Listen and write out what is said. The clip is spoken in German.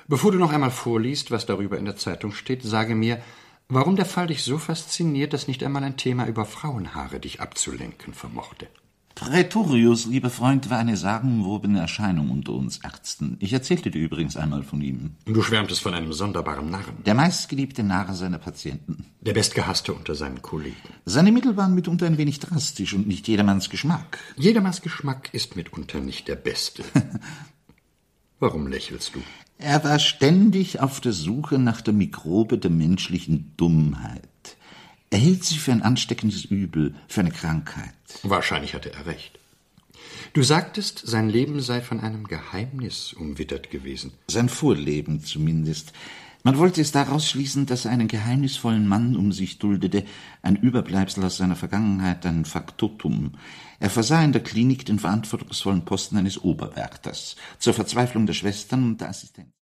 Bevor du noch einmal vorliest, was darüber in der Zeitung steht, sage mir, warum der Fall dich so fasziniert, dass nicht einmal ein Thema über Frauenhaare dich abzulenken vermochte. Praetorius, lieber Freund, war eine sagenwobene Erscheinung unter uns Ärzten. Ich erzählte dir übrigens einmal von ihm. Du schwärmtest von einem sonderbaren Narren. Der meistgeliebte Narr seiner Patienten. Der bestgehasste unter seinen Kollegen. Seine Mittel waren mitunter ein wenig drastisch und nicht jedermanns Geschmack. Jedermanns Geschmack ist mitunter nicht der beste. Warum lächelst du? Er war ständig auf der Suche nach der Mikrobe der menschlichen Dummheit. Er hielt sie für ein ansteckendes Übel, für eine Krankheit. Wahrscheinlich hatte er recht. Du sagtest, sein Leben sei von einem Geheimnis umwittert gewesen. Sein Vorleben zumindest. Man wollte es daraus schließen, dass er einen geheimnisvollen Mann um sich duldete, ein Überbleibsel aus seiner Vergangenheit, ein Faktotum. Er versah in der Klinik den verantwortungsvollen Posten eines Oberwärters, zur Verzweiflung der Schwestern und der Assistenten.